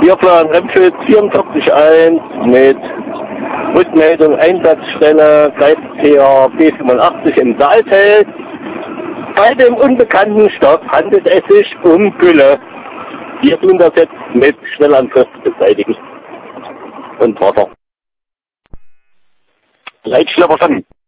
Bierplan Remschütz 44.1 mit Rückmeldung Einsatzstelle Kreisverkehr B85 im Saalfeld. Bei dem unbekannten Stoff handelt es sich um Gülle. Wir tun das jetzt mit Schnellangriff beseitigen. Und Wasser. Leitstelle verstanden.